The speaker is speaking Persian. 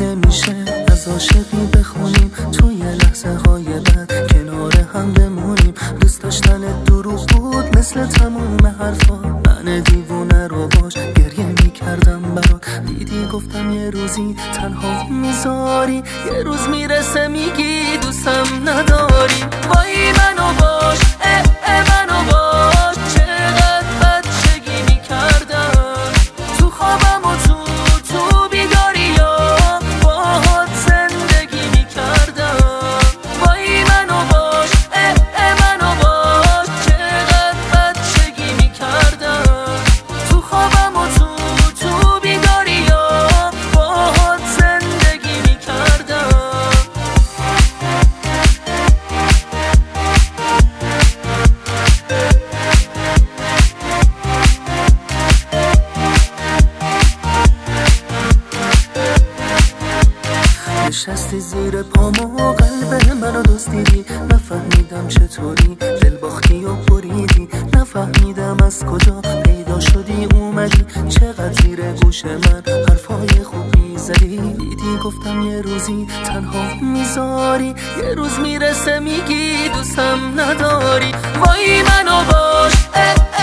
نمیشه از عاشقی بخونیم توی لحظه های بعد کنار هم بمونیم. دوست داشتن دروغ بود مثل تموم حرفا، من دیوونه رو باش گریه میکردم برات. دیدی گفتم یه روزی تنها میذاری، یه روز میرسه میگی دوستم نداری. وای منو باش منو باش، چقدر بچگی میکردم تو خوابم و تو بیداری ها باهات زندگی میکردم. وای منو باش منو باش، چقدر بچگی میکردم تو خوابم و تو بیداری ها باهات زندگی میکردم. نشستی زیر پامو قلب منو دزدیدی، نفهمیدم چطوری دل باختی و بریدی. نفهمیدم از کجا پیدا شدی اومدی، چقدر زیر گوش من حرفای خوب میزدی. دیدی گفتم یه روزی تنها میذاری، یه روز میرسه میگی دوستم نداری. وای منو باش